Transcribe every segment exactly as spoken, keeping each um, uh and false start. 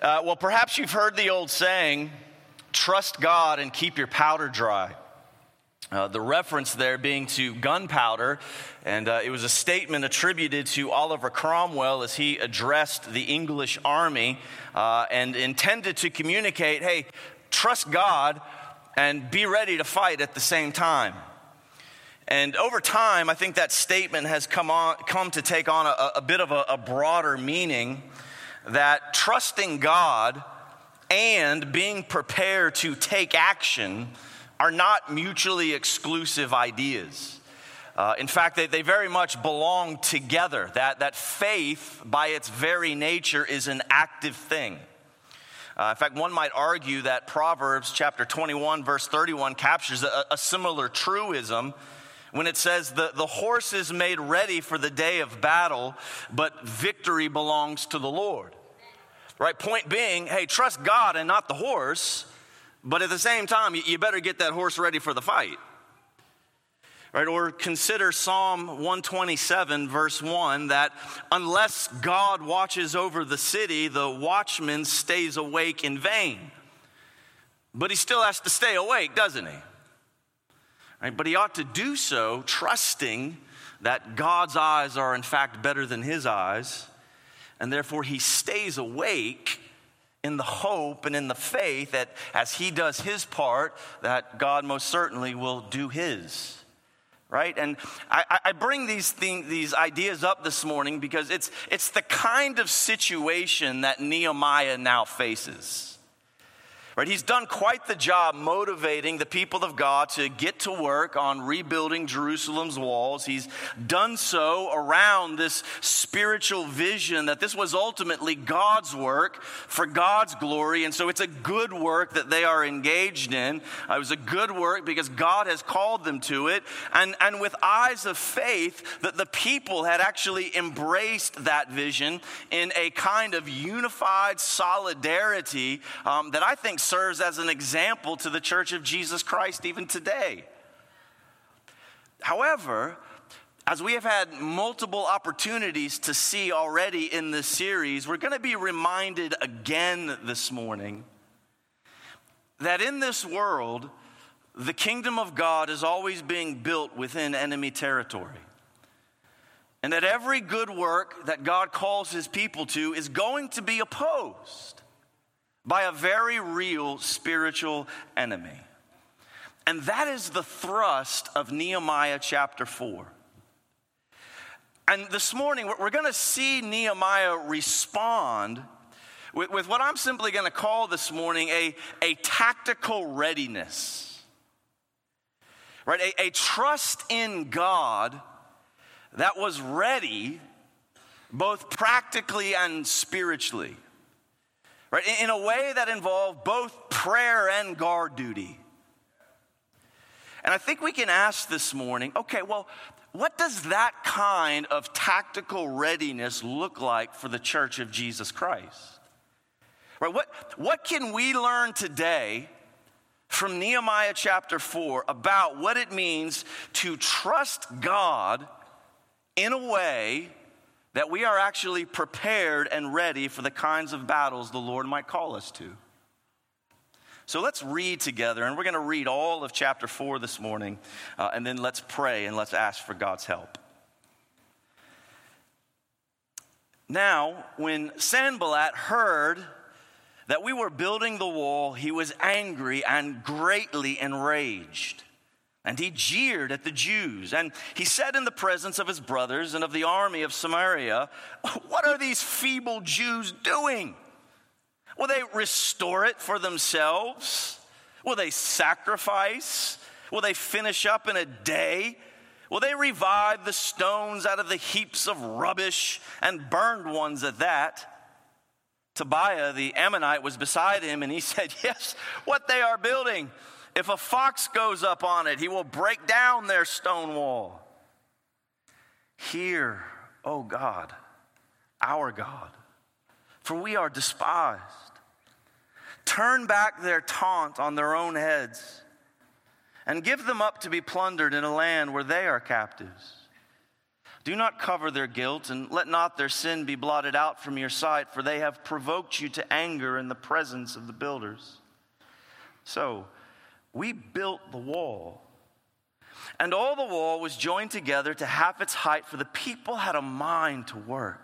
Uh, well, perhaps you've heard the old saying, trust God and keep your powder dry. Uh, the reference there being to gunpowder, and uh, it was a statement attributed to Oliver Cromwell as he addressed the English army uh, and intended to communicate, hey, trust God and be ready to fight at the same time. And over time, I think that statement has come on, come to take on a, a bit of a, a broader meaning, that trusting God and being prepared to take action are not mutually exclusive ideas. Uh, in fact, they, they very much belong together. That, that faith, by its very nature, is an active thing. Uh, in fact, one might argue that Proverbs chapter twenty-one, verse thirty-one captures a, a similar truism when it says, the, the horse is made ready for the day of battle, but victory belongs to the Lord. Right? Point being, hey, trust God and not the horse, but at the same time, you, you better get that horse ready for the fight. Right? Or consider Psalm one twenty-seven, verse one, that unless God watches over the city, the watchman stays awake in vain. But he still has to stay awake, doesn't he? Right? But he ought to do so trusting that God's eyes are in fact better than his eyes, and therefore he stays awake in the hope and in the faith that as he does his part, that God most certainly will do his. Right? And I, I bring these things, these ideas up this morning because it's, it's the kind of situation that Nehemiah now faces. Right? He's done quite the job motivating the people of God to get to work on rebuilding Jerusalem's walls. He's done so around this spiritual vision that this was ultimately God's work for God's glory. And so it's a good work that they are engaged in. It was a good work because God has called them to it. And, and with eyes of faith, that the people had actually embraced that vision in a kind of unified solidarity um, that I think serves as an example to the Church of Jesus Christ even today. However, as we have had multiple opportunities to see already in this series, we're going to be reminded again this morning that in this world, the kingdom of God is always being built within enemy territory. And that every good work that God calls his people to is going to be opposed by a very real spiritual enemy. And that is the thrust of Nehemiah chapter four. And this morning, we're going to see Nehemiah respond with, with what I'm simply going to call this morning a, a tactical readiness. Right? A, a trust in God that was ready both practically and spiritually. Right? In a way that involved both prayer and guard duty. And I think we can ask this morning, okay, well, what does that kind of tactical readiness look like for the Church of Jesus Christ? Right? What, what can we learn today from Nehemiah chapter four about what it means to trust God in a way that we are actually prepared and ready for the kinds of battles the Lord might call us to? So let's read together, and we're going to read all of chapter four this morning, uh, and then let's pray and let's ask for God's help. Now, when Sanballat heard that we were building the wall, he was angry and greatly enraged. And he jeered at the Jews, and he said in the presence of his brothers and of the army of Samaria, "What are these feeble Jews doing? Will they restore it for themselves? Will they sacrifice? Will they finish up in a day? Will they revive the stones out of the heaps of rubbish and burned ones at that?" Tobiah the Ammonite was beside him, and he said, "Yes, what they are building. If a fox goes up on it, he will break down their stone wall. Hear, O God, our God, for we are despised. Turn back their taunt on their own heads, and give them up to be plundered in a land where they are captives. Do not cover their guilt, and let not their sin be blotted out from your sight, for they have provoked you to anger in the presence of the builders. So we built the wall, and all the wall was joined together to half its height, for the people had a mind to work.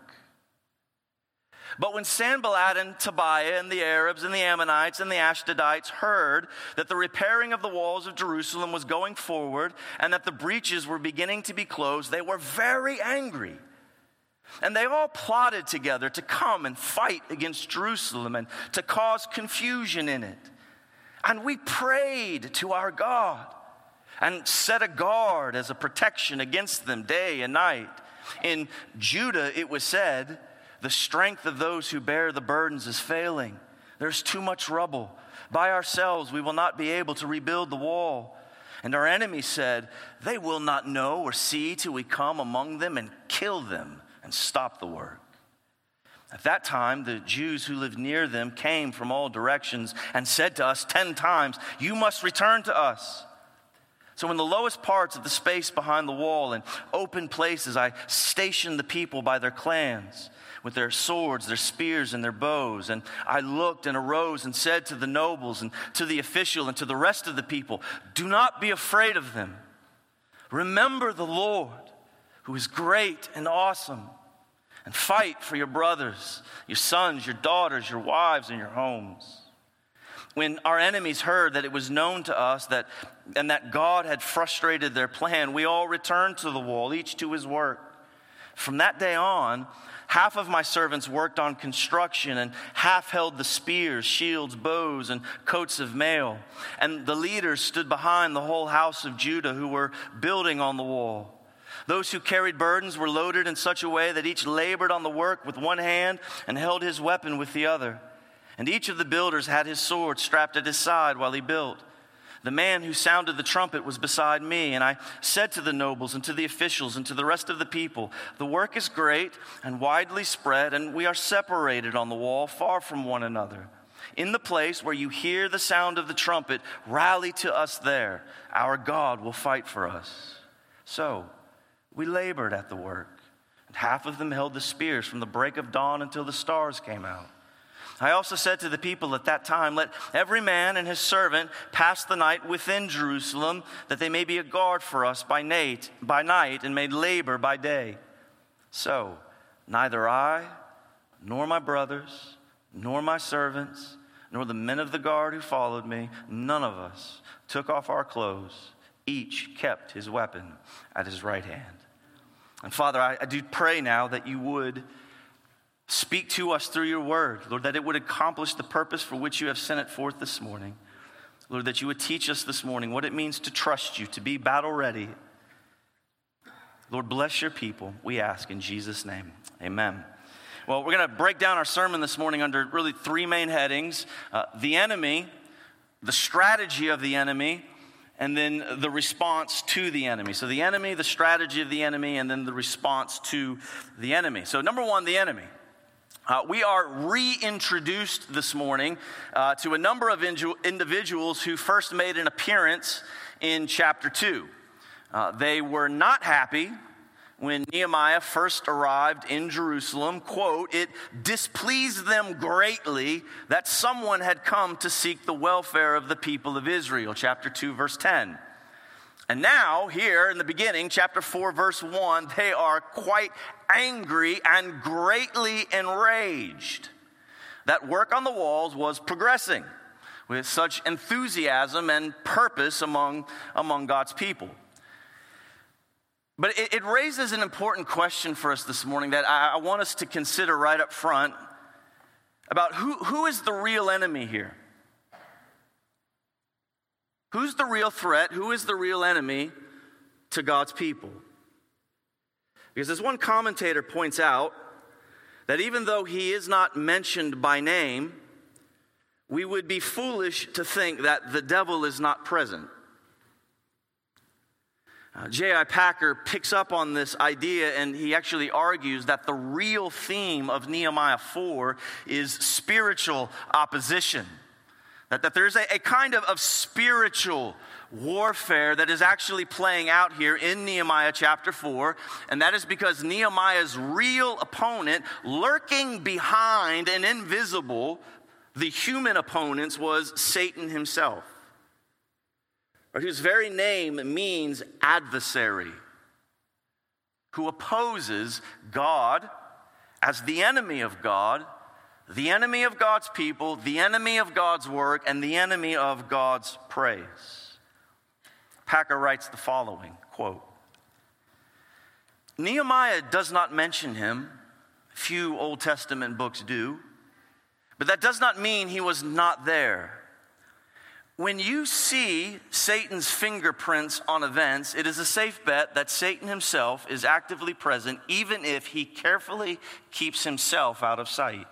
But when Sanballat and Tobiah and the Arabs and the Ammonites and the Ashdodites heard that the repairing of the walls of Jerusalem was going forward and that the breaches were beginning to be closed, they were very angry. And they all plotted together to come and fight against Jerusalem and to cause confusion in it. And we prayed to our God and set a guard as a protection against them day and night. In Judah it was said, the strength of those who bear the burdens is failing. There's too much rubble. By ourselves we will not be able to rebuild the wall. And our enemies said, they will not know or see till we come among them and kill them and stop the work. At that time, the Jews who lived near them came from all directions and said to us ten times, you must return to us. So in the lowest parts of the space behind the wall and open places, I stationed the people by their clans, with their swords, their spears, and their bows. And I looked and arose and said to the nobles and to the official and to the rest of the people, do not be afraid of them. Remember the Lord, who is great and awesome, and fight for your brothers, your sons, your daughters, your wives, and your homes. When our enemies heard that it was known to us that and that God had frustrated their plan, we all returned to the wall, each to his work. From that day on, half of my servants worked on construction, and half held the spears, shields, bows, and coats of mail. And the leaders stood behind the whole house of Judah who were building on the wall. Those who carried burdens were loaded in such a way that each labored on the work with one hand and held his weapon with the other. And each of the builders had his sword strapped at his side while he built. The man who sounded the trumpet was beside me, and I said to the nobles and to the officials and to the rest of the people, the work is great and widely spread, and we are separated on the wall far from one another. In the place where you hear the sound of the trumpet, rally to us there. Our God will fight for us. So we labored at the work, and half of them held the spears from the break of dawn until the stars came out. I also said to the people at that time, let every man and his servant pass the night within Jerusalem, that they may be a guard for us by night, by night and may labor by day. So neither I, nor my brothers, nor my servants, nor the men of the guard who followed me, none of us took off our clothes. Each kept his weapon at his right hand. And Father, I, I do pray now that you would speak to us through your word, Lord, that it would accomplish the purpose for which you have sent it forth this morning. Lord, that you would teach us this morning what it means to trust you, to be battle ready. Lord, bless your people, we ask in Jesus' name. Amen. Well, we're going to break down our sermon this morning under really three main headings. Uh, the enemy, the strategy of the enemy, and then the response to the enemy. So the enemy, the strategy of the enemy, and then the response to the enemy. So number one, the enemy. Uh, we are reintroduced this morning uh, to a number of in- individuals who first made an appearance in chapter two. Uh, they were not happy when Nehemiah first arrived in Jerusalem. Quote, it displeased them greatly that someone had come to seek the welfare of the people of Israel. Chapter two, verse ten. And now, here in the beginning, chapter four, verse one, they are quite angry and greatly enraged. That work on the walls was progressing with such enthusiasm and purpose among, among God's people. But it, it raises an important question for us this morning that I, I want us to consider right up front about who, who is the real enemy here? Who's the real threat? Who is the real enemy to God's people? Because as one commentator points out, that even though he is not mentioned by name, we would be foolish to think that the devil is not present. Uh, J I Packer picks up on this idea, and he actually argues that the real theme of Nehemiah four is spiritual opposition. That, that there's a, a kind of, of spiritual warfare that is actually playing out here in Nehemiah chapter four. And that is because Nehemiah's real opponent, lurking behind and invisible, the human opponents, was Satan himself. Whose very name means adversary, who opposes God as the enemy of God, the enemy of God's people, the enemy of God's work, and the enemy of God's praise. Packer writes the following, quote, Nehemiah does not mention him. Few Old Testament books do. But that does not mean he was not there. When you see Satan's fingerprints on events, it is a safe bet that Satan himself is actively present, even if he carefully keeps himself out of sight.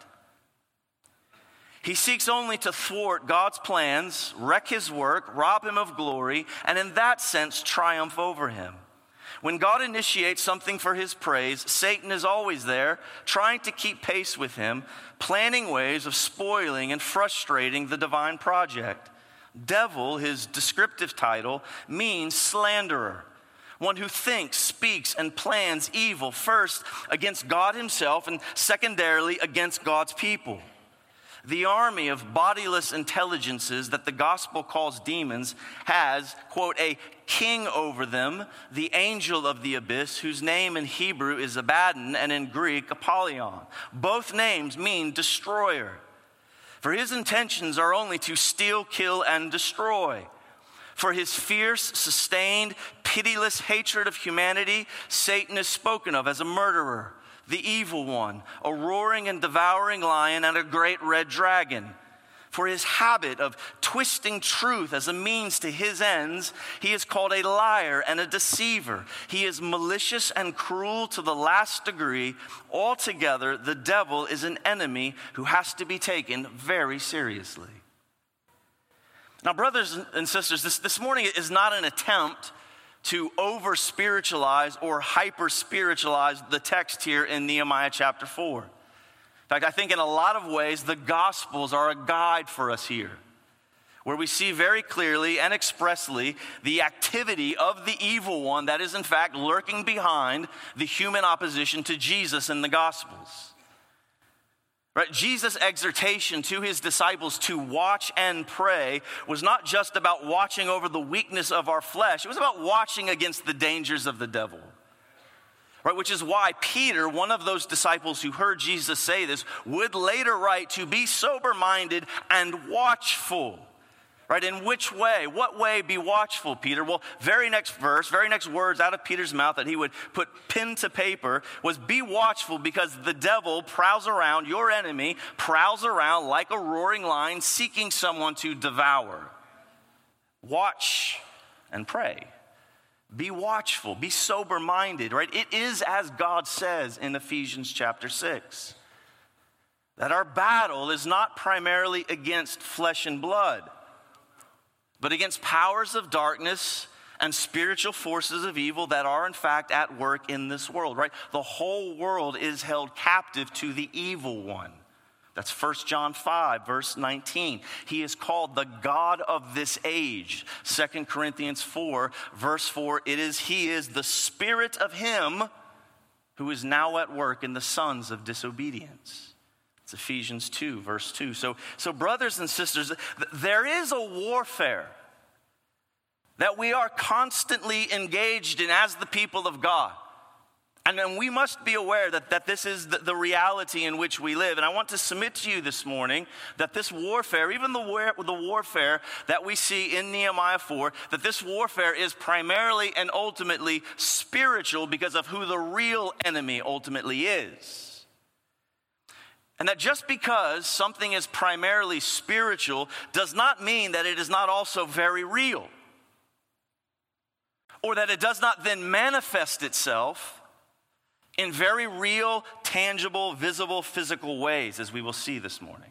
He seeks only to thwart God's plans, wreck his work, rob him of glory, and in that sense, triumph over him. When God initiates something for his praise, Satan is always there, trying to keep pace with him, planning ways of spoiling and frustrating the divine project. Devil, his descriptive title, means slanderer, one who thinks, speaks, and plans evil, first against God himself and secondarily against God's people. The army of bodiless intelligences that the gospel calls demons has, quote, a king over them, the angel of the abyss, whose name in Hebrew is Abaddon and in Greek Apollyon. Both names mean destroyer. For his intentions are only to steal, kill, and destroy. For his fierce, sustained, pitiless hatred of humanity, Satan is spoken of as a murderer, the evil one, a roaring and devouring lion, and a great red dragon. For his habit of twisting truth as a means to his ends, he is called a liar and a deceiver. He is malicious and cruel to the last degree. Altogether, the devil is an enemy who has to be taken very seriously. Now, brothers and sisters, this, this morning is not an attempt to over-spiritualize or hyper-spiritualize the text here in Nehemiah chapter four. In fact, I think in a lot of ways, the Gospels are a guide for us here, where we see very clearly and expressly the activity of the evil one that is in fact lurking behind the human opposition to Jesus in the Gospels. Right? Jesus' exhortation to his disciples to watch and pray was not just about watching over the weakness of our flesh. It was about watching against the dangers of the devil. Right, which is why Peter, one of those disciples who heard Jesus say this, would later write to be sober-minded and watchful. Right, in which way? What way be watchful, Peter? Well, very next verse, very next words out of Peter's mouth that he would put pen to paper was be watchful because the devil prowls around, your enemy prowls around like a roaring lion seeking someone to devour. Watch and pray. Be watchful, be sober-minded, right? It is as God says in Ephesians chapter six, that our battle is not primarily against flesh and blood, but against powers of darkness and spiritual forces of evil that are in fact at work in this world, right? The whole world is held captive to the evil one. That's First John five, verse nineteen. He is called the God of this age. Second Corinthians four, verse four, it is he is the spirit of him who is now at work in the sons of disobedience. It's Ephesians two, verse two. So, so brothers and sisters, there is a warfare that we are constantly engaged in as the people of God. And then we must be aware that, that this is the, the reality in which we live. And I want to submit to you this morning that this warfare, even the, war, the warfare that we see in Nehemiah four, that this warfare is primarily and ultimately spiritual because of who the real enemy ultimately is. And that just because something is primarily spiritual does not mean that it is not also very real. Or that it does not then manifest itself in very real, tangible, visible, physical ways, as we will see this morning.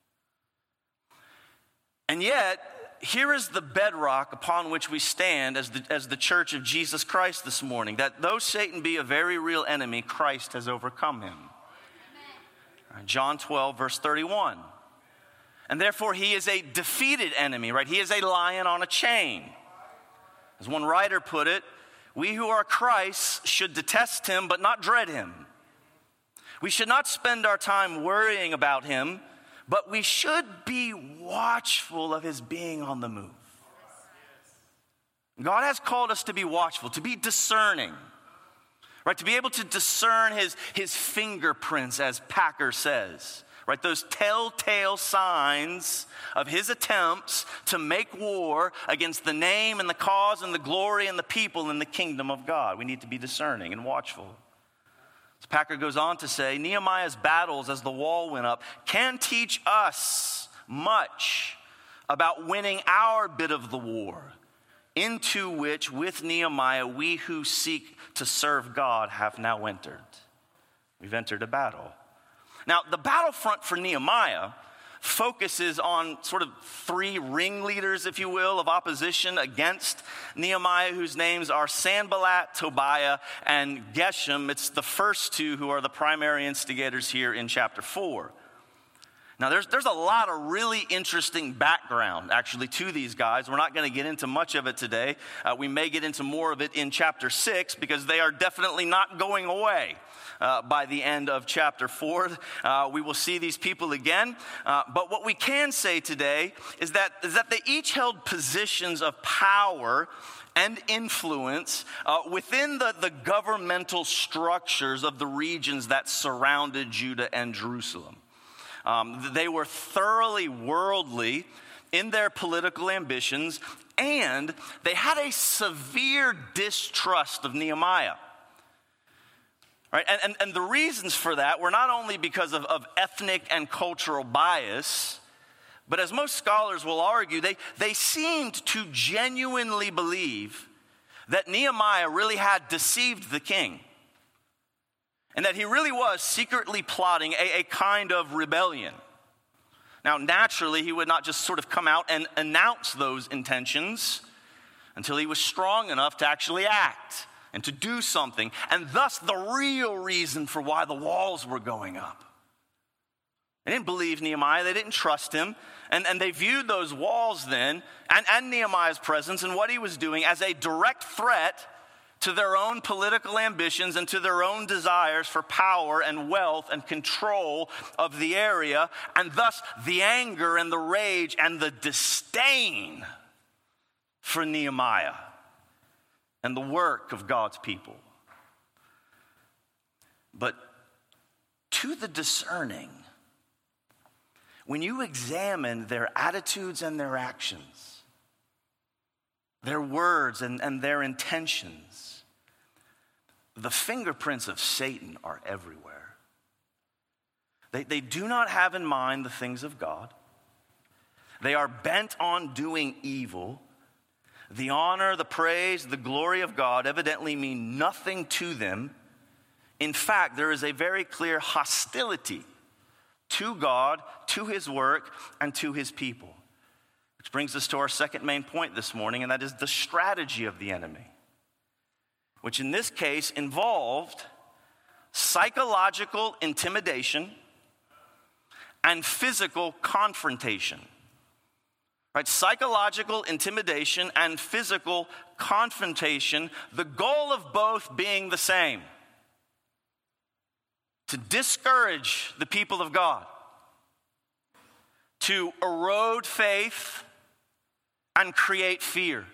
And yet, here is the bedrock upon which we stand as the, as the church of Jesus Christ this morning, that though Satan be a very real enemy, Christ has overcome him. John twelve, verse thirty-one. And therefore, he is a defeated enemy, right? He is a lion on a chain. As one writer put it, we who are Christ should detest him, but not dread him. We should not spend our time worrying about him, but we should be watchful of his being on the move. God has called us to be watchful, to be discerning, right? To be able to discern his, his fingerprints, as Packer says. Right, those telltale signs of his attempts to make war against the name and the cause and the glory and the people in the kingdom of God. We need to be discerning and watchful. As Packer goes on to say, Nehemiah's battles as the wall went up can teach us much about winning our bit of the war, into which with Nehemiah we who seek to serve God have now entered. We've entered a battle. Now, the battlefront for Nehemiah focuses on sort of three ringleaders, if you will, of opposition against Nehemiah, whose names are Sanballat, Tobiah, and Geshem. It's the first two who are the primary instigators here in chapter four. Now, there's, there's a lot of really interesting background, actually, to these guys. We're not going to get into much of it today. Uh, we may get into more of it in chapter six, because they are definitely not going away. Uh, by the end of chapter four, uh, we will see these people again. Uh, but what we can say today is that, is that they each held positions of power and influence uh, within the, the governmental structures of the regions that surrounded Judah and Jerusalem. Um, they were thoroughly worldly in their political ambitions, and they had a severe distrust of Nehemiah. Right? And, and, and the reasons for that were not only because of, of ethnic and cultural bias, but as most scholars will argue, they, they seemed to genuinely believe that Nehemiah really had deceived the king, and that he really was secretly plotting a, a kind of rebellion. Now, naturally, he would not just sort of come out and announce those intentions until he was strong enough to actually act and to do something, and thus the real reason for why the walls were going up. They didn't believe Nehemiah, they didn't trust him, and, and they viewed those walls then, and, and Nehemiah's presence and what he was doing, as a direct threat to their own political ambitions and to their own desires for power and wealth and control of the area, and thus the anger and the rage and the disdain for Nehemiah and the work of God's people. But to the discerning, when you examine their attitudes and their actions, their words and, and their intentions, the fingerprints of Satan are everywhere. They, they do not have in mind the things of God. They are bent on doing evil. The honor, the praise, the glory of God evidently mean nothing to them. In fact, there is a very clear hostility to God, to his work, and to his people. Which brings us to our second main point this morning, and that is the strategy of the enemy, which in this case involved psychological intimidation and physical confrontation. Right, psychological intimidation and physical confrontation, the goal of both being the same: to discourage the people of God, to erode faith and create fear,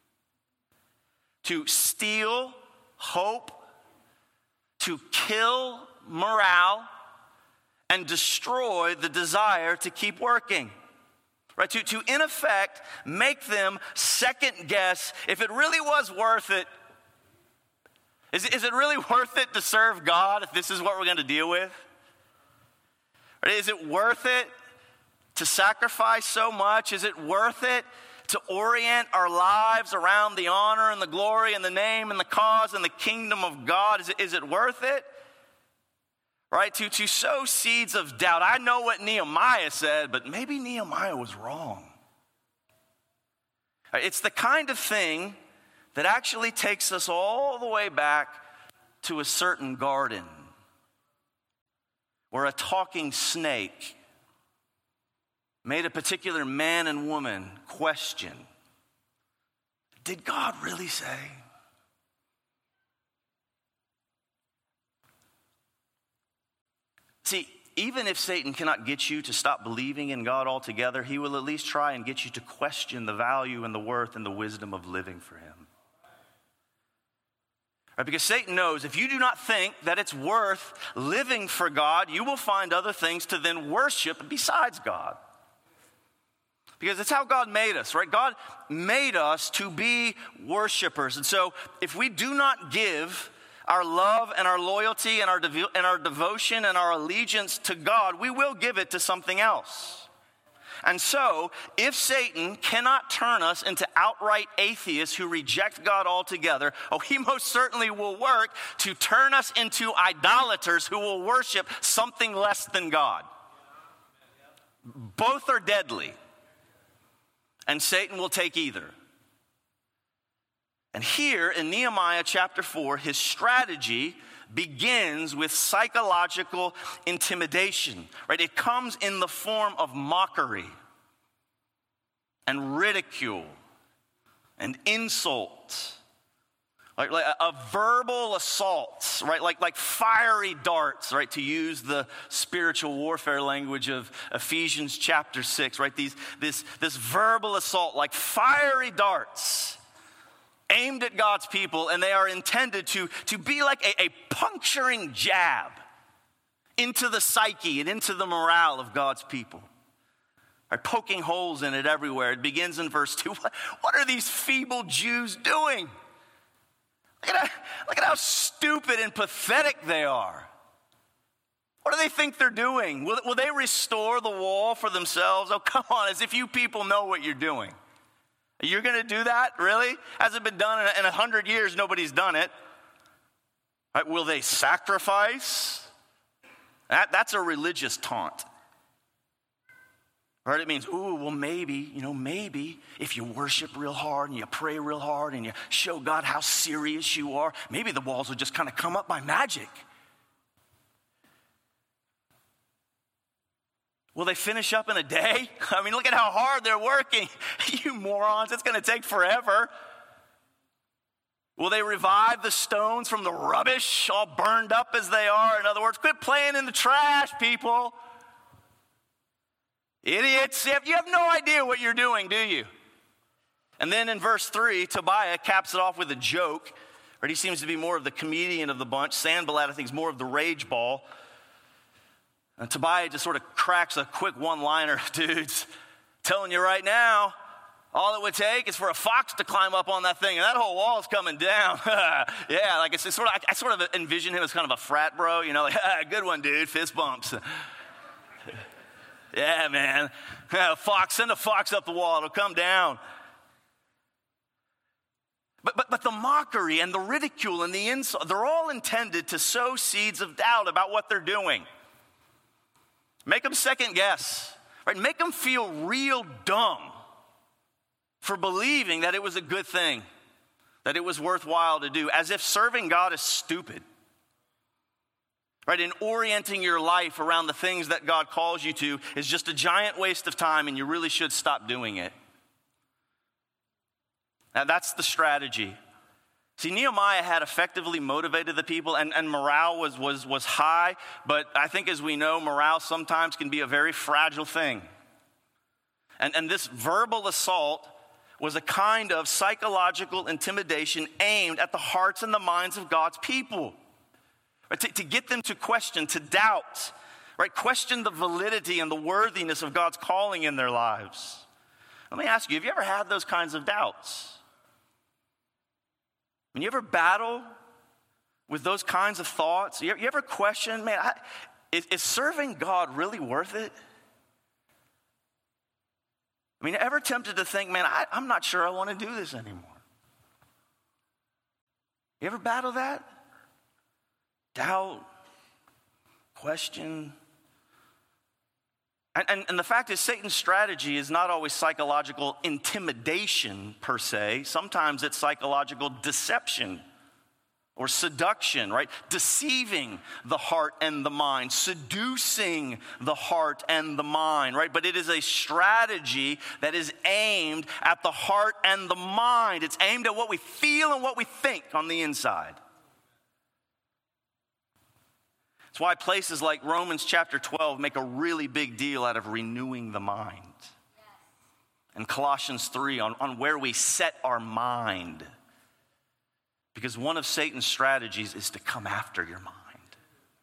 to steal hope, to kill morale, and destroy the desire to keep working. Right, to, to in effect make them second guess if it really was worth it. Is, is it really worth it to serve God if this is what we're going to deal with? Right, is it worth it to sacrifice so much? Is it worth it to orient our lives around the honor and the glory and the name and the cause and the kingdom of God? Is it, is it worth it? Right, to, to sow seeds of doubt. I know what Nehemiah said, but maybe Nehemiah was wrong. It's the kind of thing that actually takes us all the way back to a certain garden where a talking snake made a particular man and woman question, did God really say? See, even if Satan cannot get you to stop believing in God altogether, he will at least try and get you to question the value and the worth and the wisdom of living for him. Right, because Satan knows if you do not think that it's worth living for God, you will find other things to then worship besides God. Because it's how God made us, right? God made us to be worshipers. And so if we do not give our love and our loyalty and our, devo- and our devotion and our allegiance to God, we will give it to something else. And so, if Satan cannot turn us into outright atheists who reject God altogether, oh, he most certainly will work to turn us into idolaters who will worship something less than God. Both are deadly, and Satan will take either. And here in Nehemiah chapter four, his strategy begins with psychological intimidation, right? It comes in the form of mockery and ridicule and insult, like, like a, a verbal assault, right? Like, like fiery darts, right? To use the spiritual warfare language of Ephesians chapter six, right? These, this, this verbal assault, like fiery darts, aimed at God's people, and they are intended to, to be like a, a puncturing jab into the psyche and into the morale of God's people. Right, poking holes in it everywhere. It begins in verse two. What, what are these feeble Jews doing? Look at, how, look at how stupid and pathetic they are. What do they think they're doing? Will, will they restore the wall for themselves? Oh, come on, as if you people know what you're doing. You're going to do that? Really? Hasn't been done in a hundred years. Nobody's done it. Right, will they sacrifice? That, that's a religious taunt. Right? It means, ooh, well, maybe, you know, maybe if you worship real hard and you pray real hard and you show God how serious you are, maybe the walls will just kind of come up by magic. Will they finish up in a day? I mean, look at how hard they're working. You morons, it's going to take forever. Will they revive the stones from the rubbish, all burned up as they are? In other words, quit playing in the trash, people. Idiots, you have no idea what you're doing, do you? And then in verse three, Tobiah caps it off with a joke. Right? He seems to be more of the comedian of the bunch. Sanballat, I think, is more of the rage ball. And Tobiah just sort of cracks a quick one-liner. Dudes, telling you right now, all it would take is for a fox to climb up on that thing, and that whole wall is coming down. Yeah, like it's, it's sort of, I, I sort of envision him as kind of a frat bro, you know, like, ah, good one, dude, fist bumps. Yeah, man, yeah, fox, send a fox up the wall, it'll come down. But, but, but the mockery and the ridicule and the insult, they're all intended to sow seeds of doubt about what they're doing. Make them second guess, right? Make them feel real dumb for believing that it was a good thing, that it was worthwhile to do, as if serving God is stupid, right? And orienting your life around the things that God calls you to is just a giant waste of time, and you really should stop doing it. Now, that's the strategy. See, Nehemiah had effectively motivated the people, and, and morale was, was, was high, but I think as we know, morale sometimes can be a very fragile thing. And, and this verbal assault was a kind of psychological intimidation aimed at the hearts and the minds of God's people. Right? To, to get them to question, to doubt, right? Question the validity and the worthiness of God's calling in their lives. Let me ask you, have you ever had those kinds of doubts? When you ever battle with those kinds of thoughts, you, you ever question, man, I, is, is serving God really worth it? I mean, ever tempted to think, man, I, I'm not sure I want to do this anymore? You ever battle that? Doubt, question. And, and, and the fact is, Satan's strategy is not always psychological intimidation per se. Sometimes it's psychological deception. or seduction, right? Deceiving the heart and the mind, seducing the heart and the mind, right? But it is a strategy that is aimed at the heart and the mind. It's aimed at what we feel and what we think on the inside. That's why places like Romans chapter twelve make a really big deal out of renewing the mind. And Colossians three on, on where we set our mind. Because one of Satan's strategies is to come after your mind,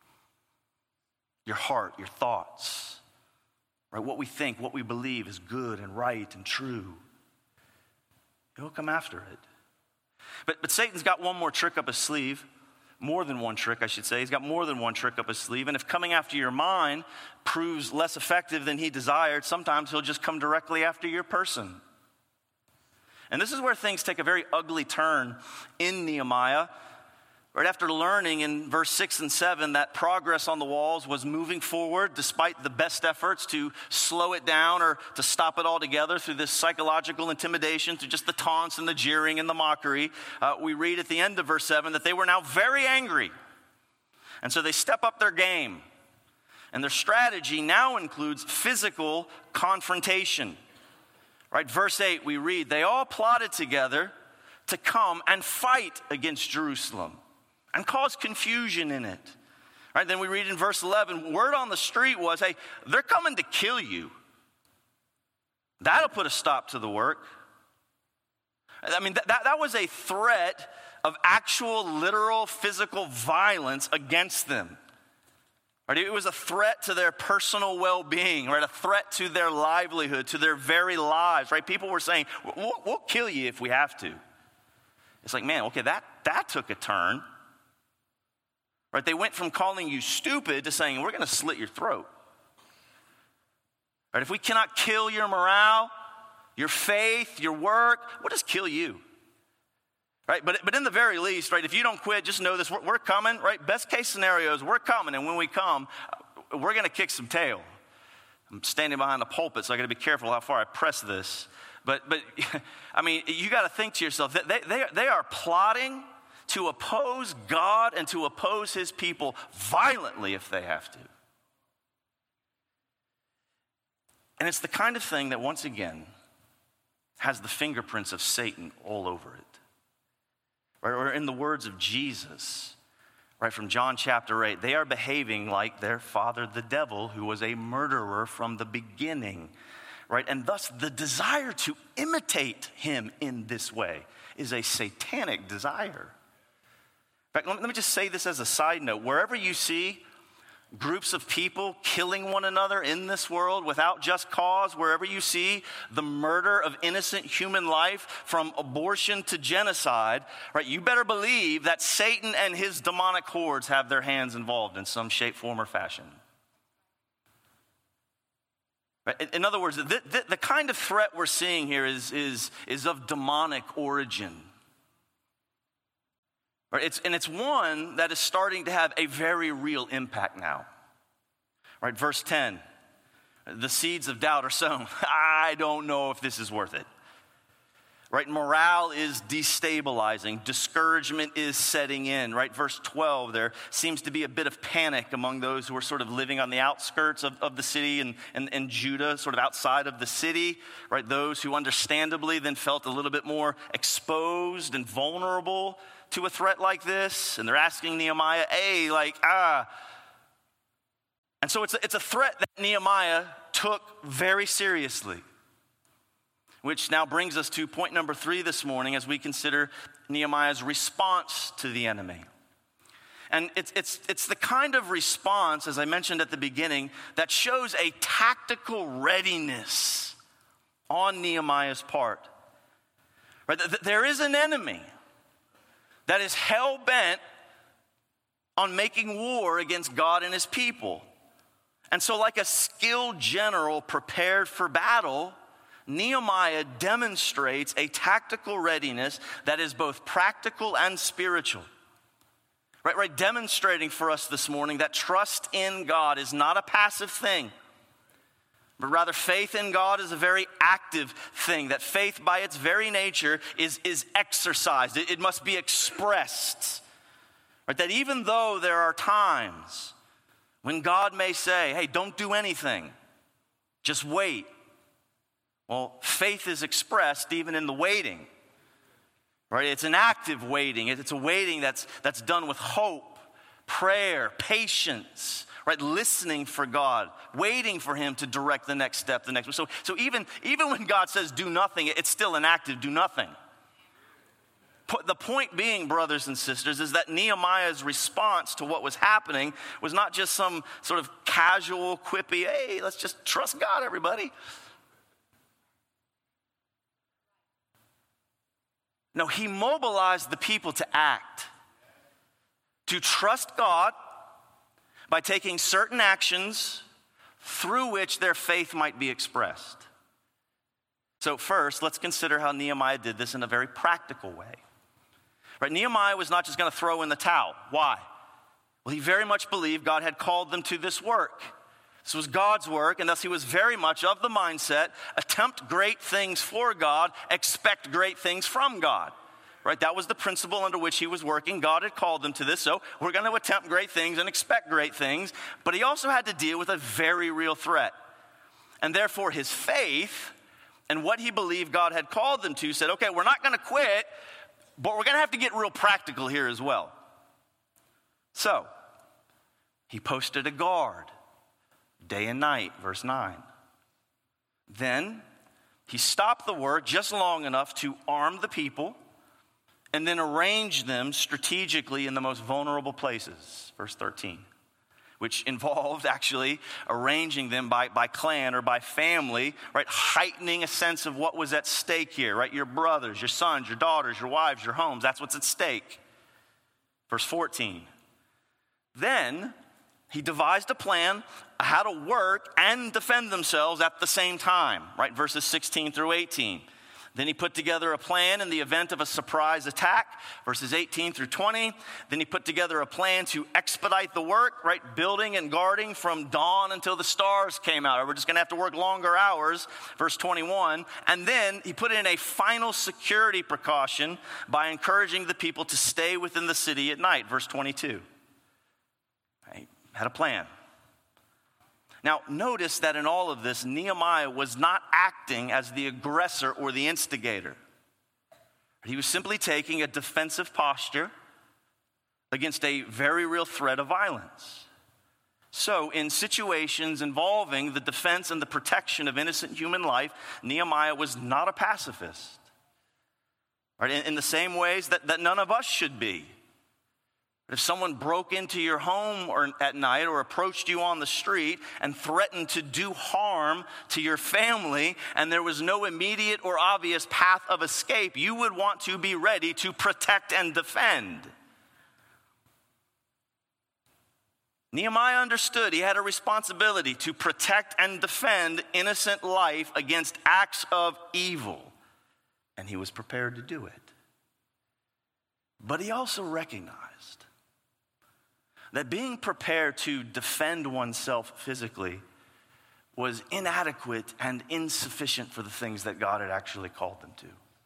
your heart, your thoughts, right? What we think, what we believe is good and right and true. He'll come after it. But, but Satan's got one more trick up his sleeve, more than one trick, I should say. He's got more than one trick up his sleeve. And if coming after your mind proves less effective than he desired, sometimes he'll just come directly after your person. And this is where things take a very ugly turn in Nehemiah. Right after learning in verse six and seven that progress on the walls was moving forward despite the best efforts to slow it down or to stop it altogether through this psychological intimidation, through just the taunts and the jeering and the mockery, uh, we read at the end of verse seven that they were now very angry. And so they step up their game. And their strategy now includes physical confrontation. Right, verse eight, we read, they all plotted together to come and fight against Jerusalem and cause confusion in it. Right, then we read in verse eleven, word on the street was, hey, they're coming to kill you. That'll put a stop to the work. I mean, that, that, that was a threat of actual, literal, physical violence against them. Right, it was a threat to their personal well-being, right? A threat to their livelihood, to their very lives, right? People were saying, we'll, we'll kill you if we have to. It's like, man, okay, that, that took a turn. Right? They went from calling you stupid to saying, we're going to slit your throat. Right? If we cannot kill your morale, your faith, your work, we'll just kill you. Right? But, but in the very least, right, if you don't quit, just know this, we're, we're coming, right? Best case scenario is we're coming, and when we come, we're going to kick some tail. I'm standing behind the pulpit, so I got to be careful how far I press this. But, but I mean, you got to think to yourself, they, they, they are plotting to oppose God and to oppose his people violently if they have to. And it's the kind of thing that, once again, has the fingerprints of Satan all over it. Right, or in the words of Jesus, right, from John chapter eight, they are behaving like their father, the devil, who was a murderer from the beginning, right? And thus the desire to imitate him in this way is a satanic desire. In fact, let me just say this as a side note. Wherever you see groups of people killing one another in this world without just cause, wherever you see the murder of innocent human life from abortion to genocide, right, you better believe that Satan and his demonic hordes have their hands involved in some shape, form, or fashion. Right? In other words, the, the, the kind of threat we're seeing here is, is, is of demonic origin. Right? It's, and it's one that is starting to have a very real impact now. Right? Verse ten, the seeds of doubt are sown. I don't know if this is worth it. Right? Morale is destabilizing. Discouragement is setting in. Right? Verse twelve, there seems to be a bit of panic among those who are sort of living on the outskirts of, of the city and, and, and Judah, sort of outside of the city. Right? Those who understandably then felt a little bit more exposed and vulnerable to a threat like this, and they're asking Nehemiah, hey, like, ah. And so it's a, it's a threat that Nehemiah took very seriously, which now brings us to point number three this morning as we consider Nehemiah's response to the enemy. And it's, it's, it's the kind of response, as I mentioned at the beginning, that shows a tactical readiness on Nehemiah's part. Right? There is an enemy that is hell-bent on making war against God and his people. And so like a skilled general prepared for battle, Nehemiah demonstrates a tactical readiness that is both practical and spiritual. Right, right, demonstrating for us this morning that trust in God is not a passive thing, but rather faith in God is a very active thing. That faith by its very nature is, is exercised. It, it must be expressed. Right? That even though there are times when God may say, hey, don't do anything, just wait. Well, faith is expressed even in the waiting. Right? It's an active waiting. It's a waiting that's, that's done with hope, prayer, patience, right? Listening for God, waiting for him to direct the next step, the next. So, so even, even when God says do nothing, it's still an active do nothing. The point being, brothers and sisters, is that Nehemiah's response to what was happening was not just some sort of casual, quippy, hey, let's just trust God, everybody. No, he mobilized the people to act, to trust God by taking certain actions through which their faith might be expressed. So first, let's consider how Nehemiah did this in a very practical way. Right? Nehemiah was not just going to throw in the towel. Why? Well, he very much believed God had called them to this work. This was God's work, and thus he was very much of the mindset, attempt great things for God, expect great things from God. Right? That was the principle under which he was working. God had called them to this, so we're going to attempt great things and expect great things. But he also had to deal with a very real threat. And therefore his faith and what he believed God had called them to said, okay, we're not going to quit, but we're going to have to get real practical here as well. So he posted a guard day and night, verse nine. Then he stopped the work just long enough to arm the people and then arrange them strategically in the most vulnerable places, verse thirteen, which involved actually arranging them by, by clan or by family, right? Heightening a sense of what was at stake here, right? Your brothers, your sons, your daughters, your wives, your homes, that's what's at stake. Verse fourteen. Then he devised a plan how to work and defend themselves at the same time, right? Verses sixteen through eighteen. Then he put together a plan in the event of a surprise attack, verses eighteen through twenty. Then he put together a plan to expedite the work, right? Building and guarding from dawn until the stars came out. We're just going to have to work longer hours, verse twenty-one. And then he put in a final security precaution by encouraging the people to stay within the city at night, verse twenty-two. Right? Had a plan. Now, notice that in all of this, Nehemiah was not acting as the aggressor or the instigator. He was simply taking a defensive posture against a very real threat of violence. So, in situations involving the defense and the protection of innocent human life, Nehemiah was not a pacifist. Right? In, in the same ways that, that none of us should be. If someone broke into your home or at night or approached you on the street and threatened to do harm to your family and there was no immediate or obvious path of escape, you would want to be ready to protect and defend. Nehemiah understood he had a responsibility to protect and defend innocent life against acts of evil, and he was prepared to do it. But he also recognized that being prepared to defend oneself physically was inadequate and insufficient for the things that God had actually called them to.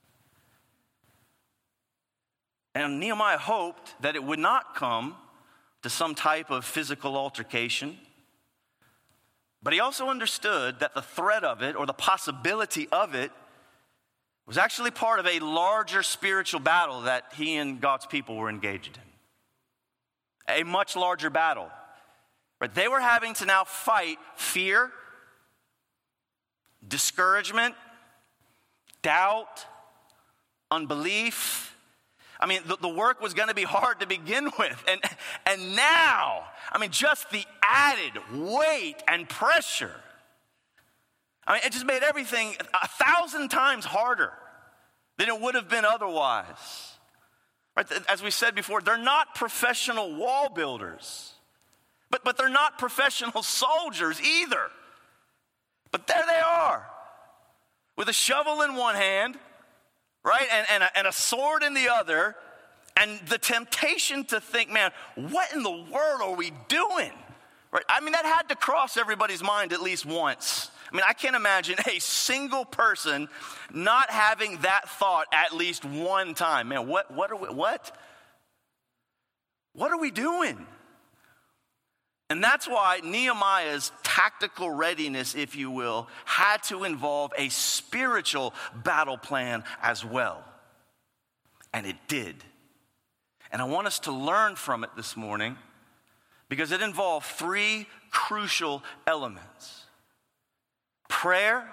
And Nehemiah hoped that it would not come to some type of physical altercation, but he also understood that the threat of it or the possibility of it was actually part of a larger spiritual battle that he and God's people were engaged in. A much larger battle. Right? They were having to now fight fear, discouragement, doubt, unbelief. I mean, the, the work was going to be hard to begin with. And, and now, I mean, just the added weight and pressure. I mean, it just made everything a thousand times harder than it would have been otherwise. Right? As we said before, they're not professional wall builders, but, but they're not professional soldiers either. But there they are, with a shovel in one hand, right, and, and, a, and a sword in the other, and the temptation to think, man, what in the world are we doing? Right? I mean, that had to cross everybody's mind at least once. I mean, I can't imagine a single person not having that thought at least one time. Man, what, what are we, what? What are we doing? And that's why Nehemiah's tactical readiness, if you will, had to involve a spiritual battle plan as well. And it did. And I want us to learn from it this morning because it involved three crucial elements: prayer,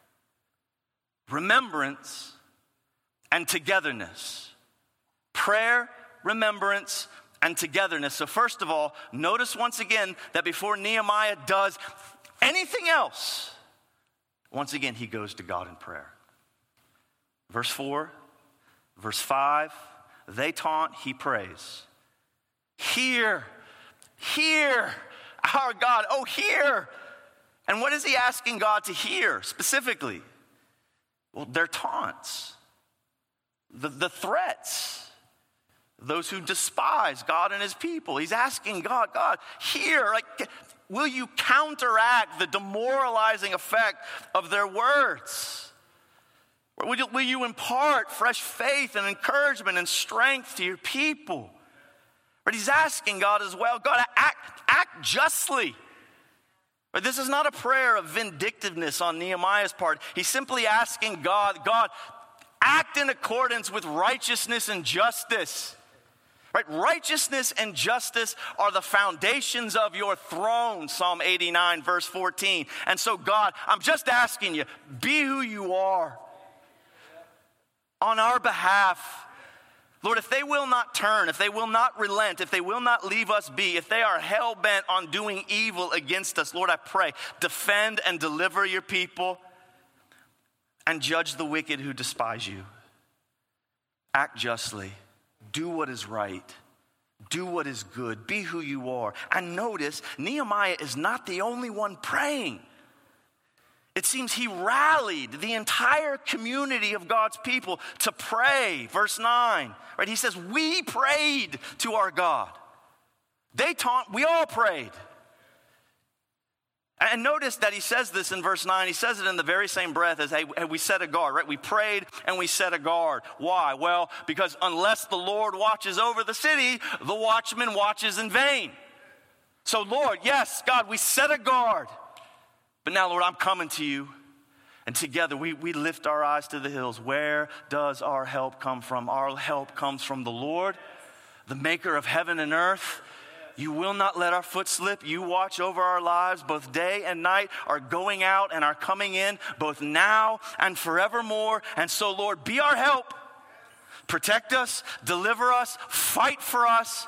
remembrance, and togetherness. Prayer, remembrance, and togetherness. So first of all, notice once again that before Nehemiah does anything else, once again he goes to God in prayer. Verse four, verse five, they taunt, he prays. Hear, hear, our God, oh hear. And what is he asking God to hear specifically? Well, their taunts, the, the threats, those who despise God and his people. He's asking God, God, hear, like, will you counteract the demoralizing effect of their words? Will you, will you impart fresh faith and encouragement and strength to your people? But he's asking God as well, God, act, act justly. But this is not a prayer of vindictiveness on Nehemiah's part. He's simply asking God, God, act in accordance with righteousness and justice. Right? Righteousness and justice are the foundations of your throne, Psalm eighty-nine, verse fourteen. And so, God, I'm just asking you, be who you are on our behalf. Lord, if they will not turn, if they will not relent, if they will not leave us be, if they are hell-bent on doing evil against us, Lord, I pray, defend and deliver your people and judge the wicked who despise you. Act justly. Do what is right. Do what is good. Be who you are. And notice, Nehemiah is not the only one praying. It seems he rallied the entire community of God's people to pray. Verse nine, right? He says, we prayed to our God. They taunt, we all prayed. And notice that he says this in verse nine. He says it in the very same breath as, hey, we set a guard, right? We prayed and we set a guard. Why? Well, because unless the Lord watches over the city, the watchman watches in vain. So, Lord, yes, God, we set a guard. But now, Lord, I'm coming to you. And together we, we lift our eyes to the hills. Where does our help come from? Our help comes from the Lord, the maker of heaven and earth. You will not let our foot slip. You watch over our lives both day and night, our going out and our coming in, both now and forevermore. And so, Lord, be our help. Protect us, deliver us, fight for us.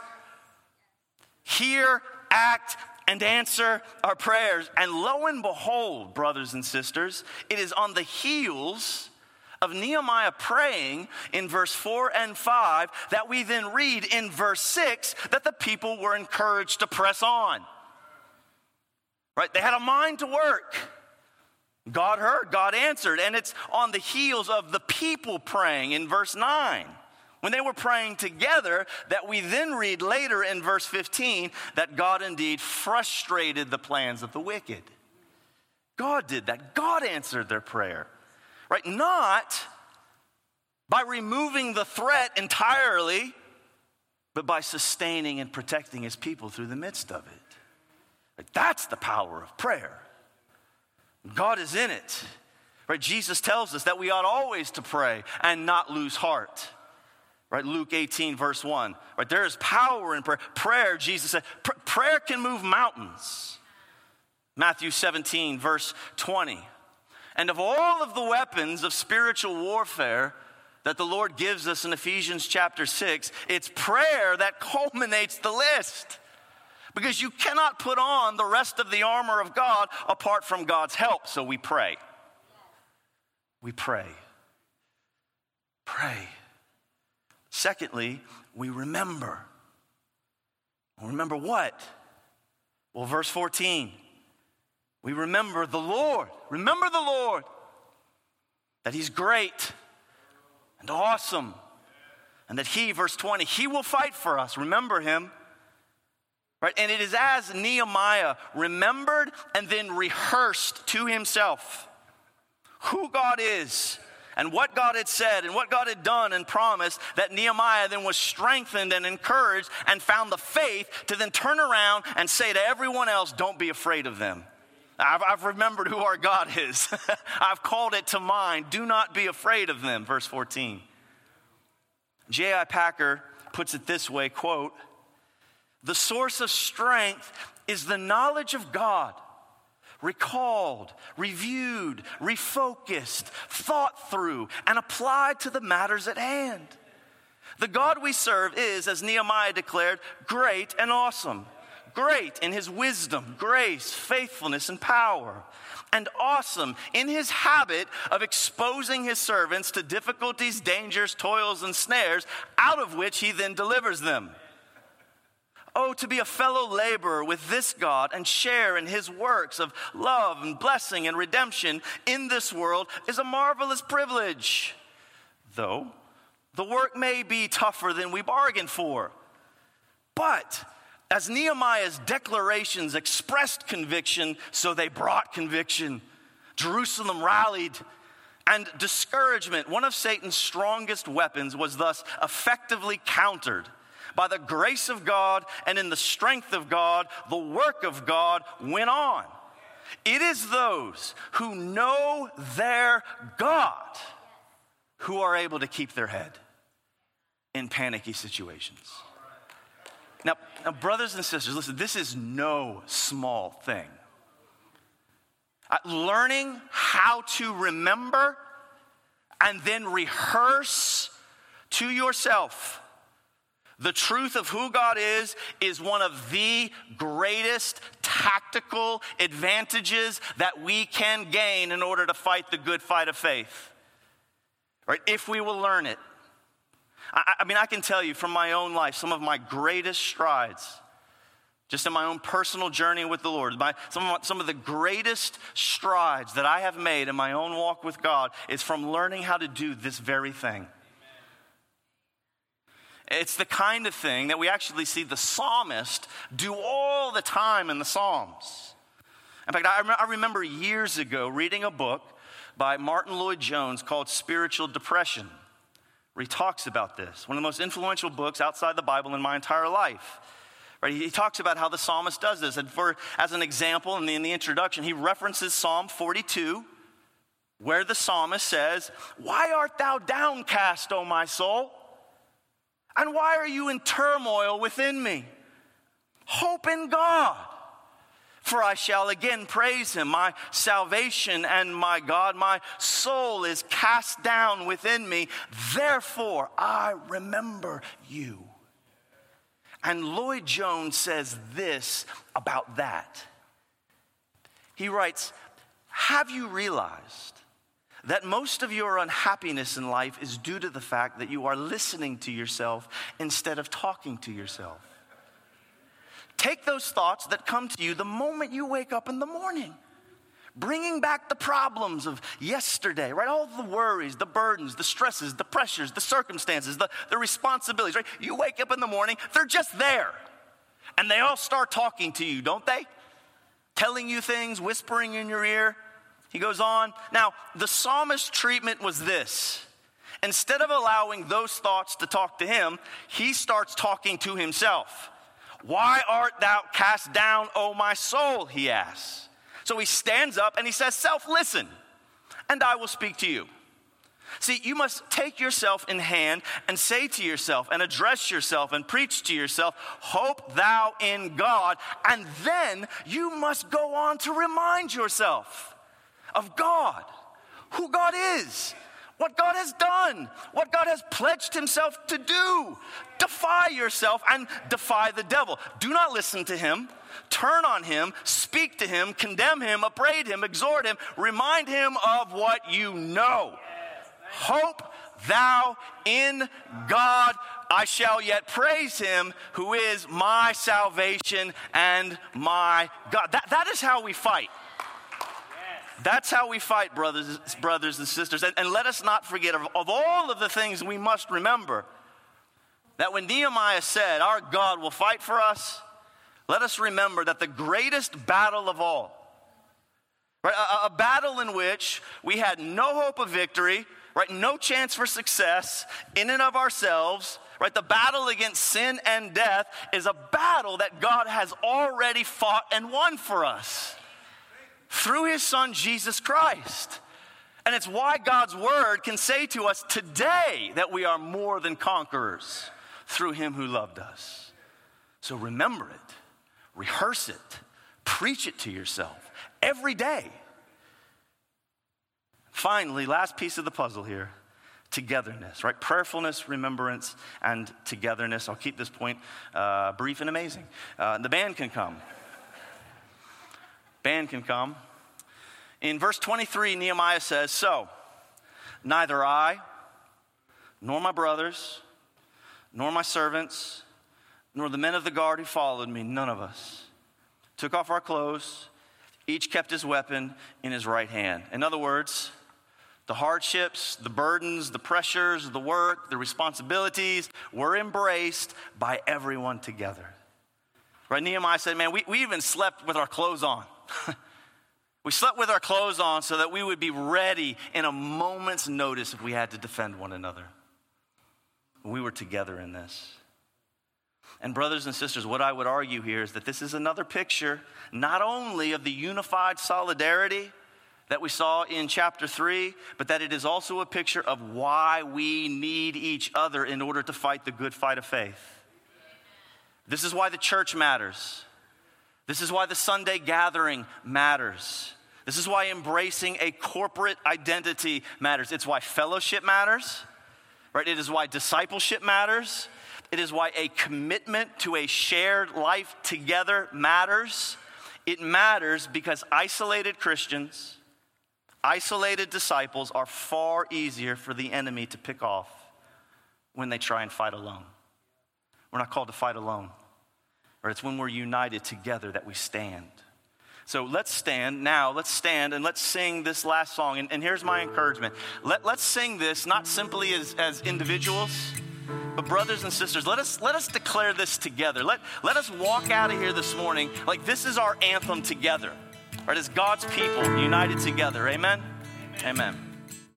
Hear, act, and answer our prayers. And lo and behold, brothers and sisters, it is on the heels of Nehemiah praying in verse four and five that we then read in verse six that the people were encouraged to press on. Right? They had a mind to work. God heard, God answered, and it's on the heels of the people praying in verse nine. When they were praying together, that we then read later in verse fifteen that God indeed frustrated the plans of the wicked. God did that. God answered their prayer. Right? Not by removing the threat entirely, but by sustaining and protecting his people through the midst of it. Right? That's the power of prayer. God is in it. Right? Jesus tells us that we ought always to pray and not lose heart. Right? Luke eighteen, verse one. Right? There is power in prayer. Prayer, Jesus said, pr- prayer can move mountains. Matthew seventeen, verse twenty. And of all of the weapons of spiritual warfare that the Lord gives us in Ephesians chapter six, it's prayer that culminates the list. Because you cannot put on the rest of the armor of God apart from God's help. So we pray. We pray. Pray. Secondly, we remember. Remember what? Well, verse fourteen. We remember the Lord. Remember the Lord. That he's great and awesome. And that he, verse twenty, he will fight for us. Remember him. Right? And it is as Nehemiah remembered and then rehearsed to himself who God is and what God had said and what God had done and promised, that Nehemiah then was strengthened and encouraged and found the faith to then turn around and say to everyone else, don't be afraid of them. I've, I've remembered who our God is. I've called it to mind. Do not be afraid of them, verse fourteen. J I Packer puts it this way, quote, the source of strength is the knowledge of God, recalled, reviewed, refocused, thought through, and applied to the matters at hand. The God we serve is, as Nehemiah declared, great and awesome. Great in his wisdom, grace, faithfulness, and power. And awesome in his habit of exposing his servants to difficulties, dangers, toils, and snares, out of which he then delivers them. Oh, to be a fellow laborer with this God and share in his works of love and blessing and redemption in this world is a marvelous privilege. Though the work may be tougher than we bargained for. But as Nehemiah's declarations expressed conviction, so they brought conviction. Jerusalem rallied, and discouragement, one of Satan's strongest weapons, was thus effectively countered. By the grace of God and in the strength of God, the work of God went on. It is those who know their God who are able to keep their head in panicky situations. Now, now, brothers and sisters, listen, this is no small thing. Uh, learning how to remember and then rehearse to yourself the truth of who God is is one of the greatest tactical advantages that we can gain in order to fight the good fight of faith. Right? If we will learn it. I, I mean, I can tell you from my own life, some of my greatest strides, just in my own personal journey with the Lord, my, some, of my, some of the greatest strides that I have made in my own walk with God is from learning how to do this very thing. It's the kind of thing that we actually see the psalmist do all the time in the Psalms. In fact, I, rem- I remember years ago reading a book by Martin Lloyd-Jones called Spiritual Depression, where he talks about this. One of the most influential books outside the Bible in my entire life. Right? He talks about how the psalmist does this. And for as an example, in the, in the introduction, he references Psalm forty-two, where the psalmist says, "Why art thou downcast, O my soul? And why are you in turmoil within me? Hope in God, for I shall again praise him, my salvation and my God. My soul is cast down within me, therefore I remember you." And Lloyd-Jones says this about that. He writes, "Have you realized that most of your unhappiness in life is due to the fact that you are listening to yourself instead of talking to yourself? Take those thoughts that come to you the moment you wake up in the morning, bringing back the problems of yesterday, right? All the worries, the burdens, the stresses, the pressures, the circumstances, the, the responsibilities, right? You wake up in the morning, they're just there. And they all start talking to you, don't they? Telling you things, whispering in your ear. He goes on. Now, the psalmist's treatment was this. Instead of allowing those thoughts to talk to him, he starts talking to himself. "Why art thou cast down, O my soul?" he asks. So he stands up and he says, "Self, listen, and I will speak to you." See, you must take yourself in hand and say to yourself and address yourself and preach to yourself, "Hope thou in God." And then you must go on to remind yourself of God, who God is, what God has done, what God has pledged himself to do. Defy yourself and defy the devil. Do not listen to him. Turn on him, speak to him, condemn him, upbraid him, exhort him, remind him of what you know. Hope thou in God. I shall yet praise him who is my salvation and my God. That, that is how we fight. That's how we fight, brothers, brothers and sisters. And, and let us not forget of, of all of the things we must remember, that when Nehemiah said, "Our God will fight for us," let us remember that the greatest battle of all, right, a, a battle in which we had no hope of victory, right? No chance for success in and of ourselves, right? The battle against sin and death is a battle that God has already fought and won for us through his son, Jesus Christ. And it's why God's word can say to us today that we are more than conquerors through him who loved us. So remember it, rehearse it, preach it to yourself every day. Finally, last piece of the puzzle here, togetherness, right? Prayerfulness, remembrance, and togetherness. I'll keep this point uh, brief and amazing. Uh, the band can come. Band can come. In verse twenty-three, Nehemiah says, so, neither I, nor my brothers, nor my servants, nor the men of the guard who followed me, none of us, took off our clothes, each kept his weapon in his right hand. In other words, the hardships, the burdens, the pressures, the work, the responsibilities were embraced by everyone together. Right? Nehemiah said, man, we, we even slept with our clothes on. We slept with our clothes on so that we would be ready in a moment's notice if we had to defend one another. We were together in this. And brothers and sisters, what I would argue here is that this is another picture not only of the unified solidarity that we saw in chapter three, but that it is also a picture of why we need each other in order to fight the good fight of faith. This is why the church matters. This is why the Sunday gathering matters. This is why embracing a corporate identity matters. It's why fellowship matters, right? It is why discipleship matters. It is why a commitment to a shared life together matters. It matters because isolated Christians, isolated disciples are far easier for the enemy to pick off when they try and fight alone. We're not called to fight alone. Or it's when we're united together that we stand. So let's stand now. Let's stand and let's sing this last song. And, and here's my encouragement. Let, let's sing this not simply as, as individuals, but brothers and sisters, let us let us declare this together. Let, let us walk out of here this morning like this is our anthem together. Right, as God's people united together. Amen? Amen. Amen.